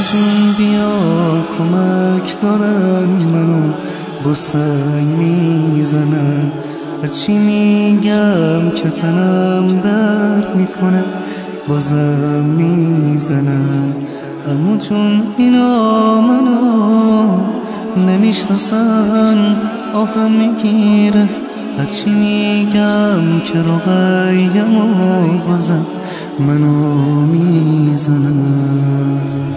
جون بیا کمک دارن منو با سنگ میزنن، هرچی میگم که تنم درد میکنه بازم میزنن. عمو جون اینا منو نمیشناسن، آهم میگیره هرچی میگم که رقیم و بازم منو میزنن.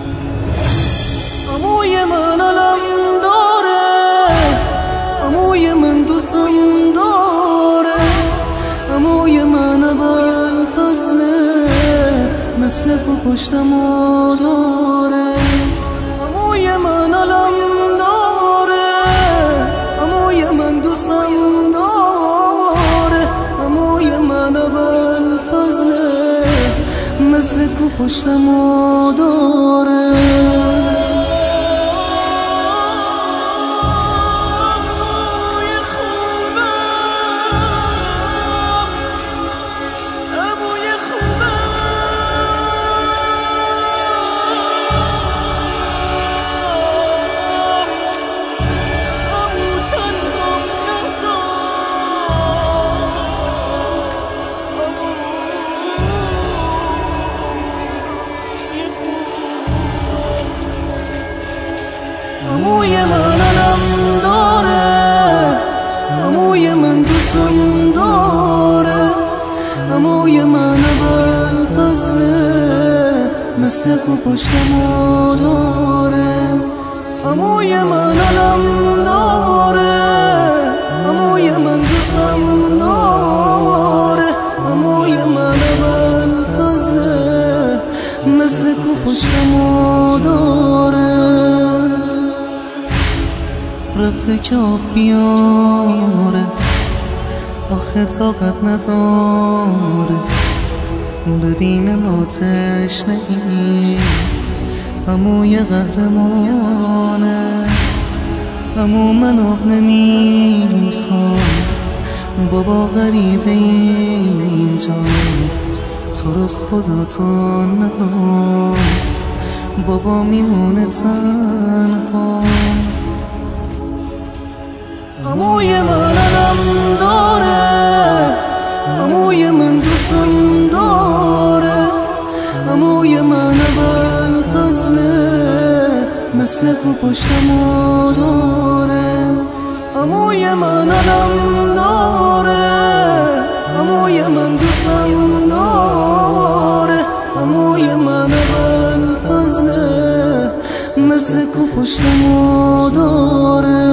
عموی من علم داره، عموی من دوستم داره، عموی من ابوالفضله مثل تو پشتم و داره. عموی من علم داره، عموی من دوستم داره، عموی من ابوالفضله مثل تو پشتم و داره. عموی من علم داره، عموی من دوستم داره، عموی من ابوالفضله مثل تو پشتم و داره. عموی من علم داره، عموی من دوستم داره، عموی من ابوالفضله مثل تو پشتم و داره. رفته که آب بیاره آخه طاقت نداره، ببینم آتش ندی عموی قهرمانه. عمو من آب نمیخوام بابا غریبه اینجا، تو رو خدا تو نرو بابا میمونه تنها. عموی من علم داره، عموی من دوستم داره، عموی من ابوالفضله مثل تو پشتم و داره. عموی من علم داره، عموی من دوستم داره، عموی من ابوالفضله مثل تو پشتم و داره.